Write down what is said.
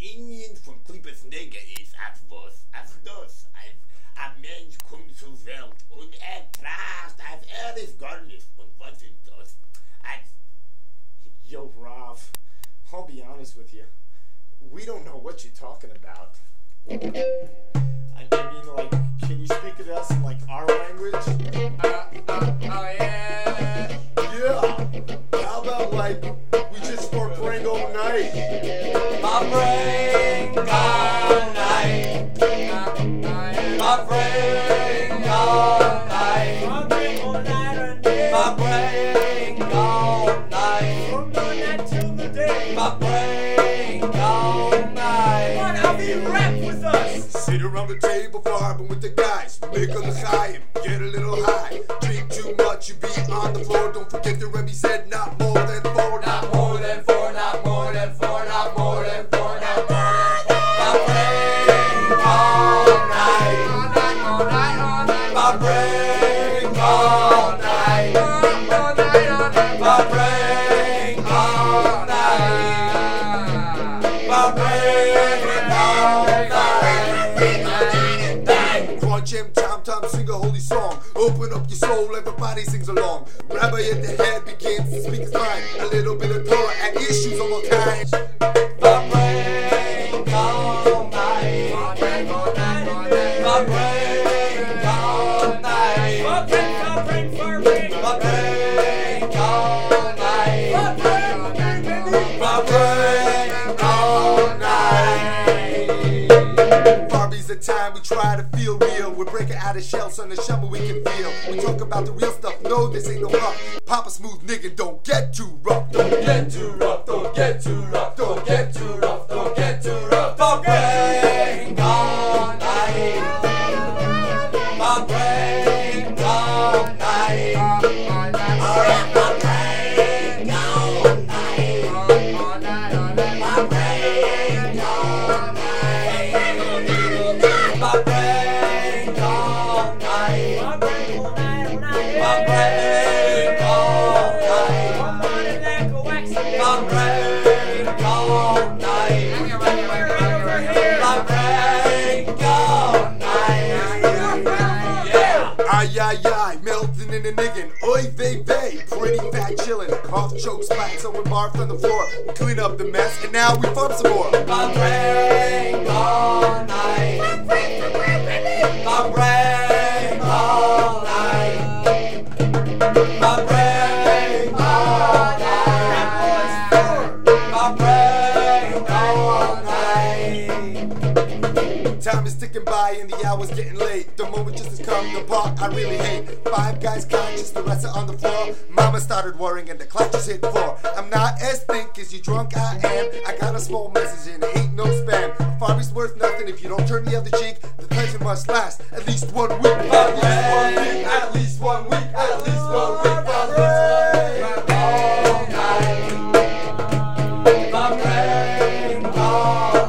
Ingen von Klippes Neger ist als was, als das. Ein Mensch kommt zur Welt und tracht, als ist gar nicht. Und was ist das? Yo, Rav, I'll be honest with you. We don't know what you're talking about. I mean, like, can you speak to us in, like, our language? Yeah. Yeah. How about, like, we just start praying all night? My brain all night. My brain all night. My brain all night and day. My brain all night. From midnight till the day. My brain all night. Come on, Avi, rap with us. Sit around the table vibing with the guys. Make on the high and get a little high. Drink too much, you be on the floor. Don't forget the Rebbe said not more than four. Not more than four, not more than four, not more than four, not more than four. My brain all night. All night, all night, all night. My brain all night. All night, all night. My brain all night. My brain all night. Crunch him, tom, sing a holy song. Open up your soul, everybody sings along. Rabbi at the head begins to speak his mind. A little bit of Torah and issues of all kinds. My brain all night. My brain all night, all night. My brain all night. My brain all night. My brain all night. Barbie's the time we try to feel real. We're breaking out of shells on the summer we can feel. We talk about the real stuff, no, this ain't no rough. Papa smooth nigga, don't get too rough. Don't get too rough, don't get too rough, don't get too rough, don't get too rough. My brain all night. My brain all night. My brain all night. My brain all night. My brain all night. My brain all night. My brain all night, all night. My brain all night. Come on and like a wax again. My brain all night. My brain all night. Yeah. Ay, melting in the niggin. Oy vey, pretty fat chillin'. Cough, choke, splat, someone barfed on the floor. We clean up the mess, and now we farm some more. My brain all night. My brain all night. My brain all night. My brain all night. Time is ticking by and the hour's getting late. The moment just has come, the part I really hate. Five guys conscious, the rest are on the floor. Mama started worrying and the clock just hit 4. I'm not as thick as you drunk I am. I got a small message and it ain't no spam. A Farby's worth nothing if you don't turn the other cheek. The pleasure must last at least 1 week. At least 1 week, at least 1 week, at least 1 week. All night. My brain all